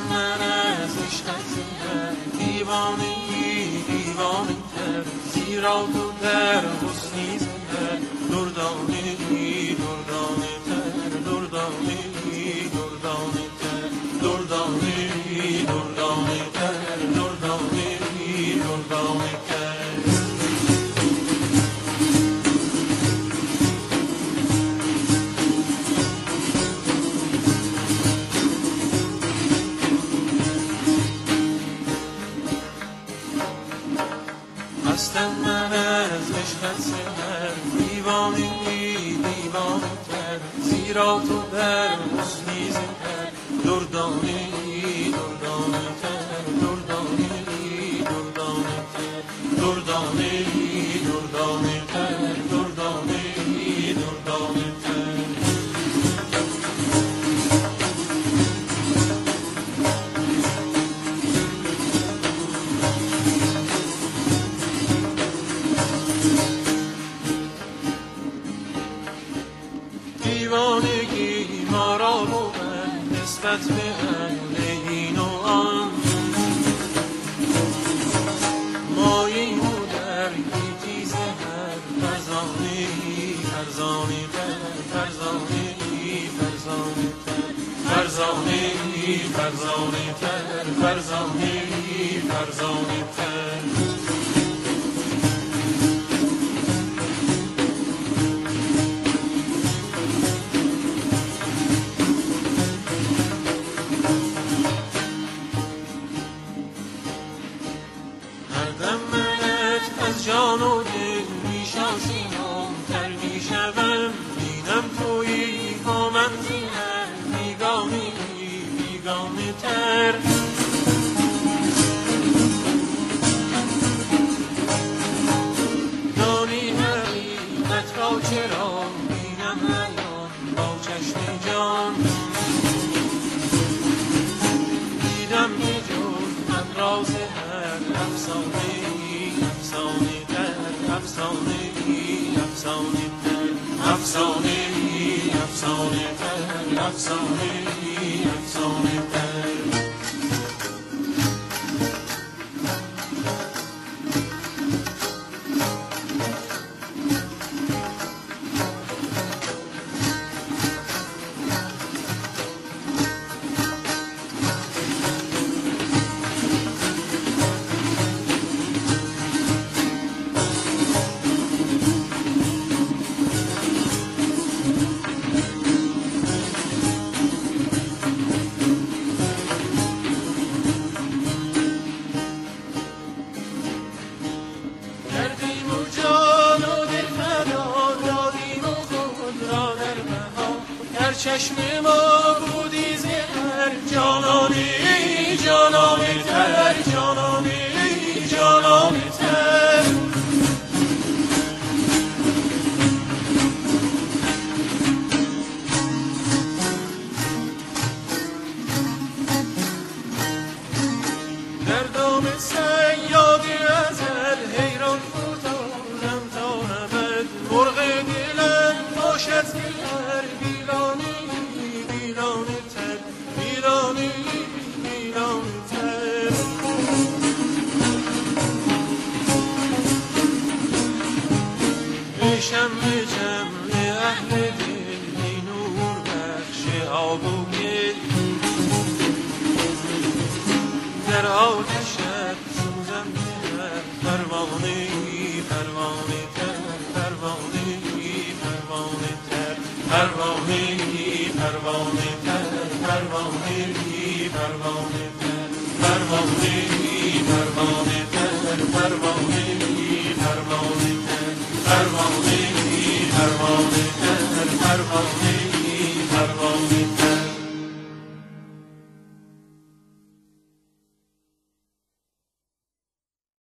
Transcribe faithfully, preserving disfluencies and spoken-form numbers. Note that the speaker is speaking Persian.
من از عشقت زنده دیوانگی دیوانه تر، زیرا تو در حسنی زنده دردانگی دردانه تر، دردانگی دردانه تر، دردانگی دردانه تر، دردانگی دردانه تر. هستم من از عشقت سحر دیوانگی دیوانه تر، زیرا تو در حسنی زنده دردانگی دردانه تر، دردانگی دردانه تر، دردانگی دردانه تر، دردانگی دردانه تر. دیوانگی ما را بود نسبت به اهل این و آن، ماییم و در گیتی زهر فرزانگی فرزانه تر، فرزانگی فرزانه تر، فرزانگی فرزانه تر، فرزانگی فرزانه تر. از جان و دل می شاشیم تر می شوم، بینم تویی با من زینر بیگانه بیگانه تر. دانی حقیقت را چرا بینم عیان با چشم جان، دیدم به جز من راز هر افسانه افسانه تر، افسانه افسانه تر، افسانه افسانه تر، افسانه افسانه تر. چشم ما بودی زهر جانانی جانانی تر، جانانی جانانی تر. در دام صیادی ازل حیران فتادم تا ابد، مرغ دلم باشد زهر بیلانی بیلانی تر، بیلانی بیلانی تر. بشم به جمع اهل دل ای نور بخش آب و گل، در آتشت سوزم در پروانه پروانه تر، پروانه پروانه تر، پروانه پروانه تر، پروانه پروانه تر، پروانه پروانه تر، پروانه پروانه تر، پروانه پروانه تر، پروانه پروانه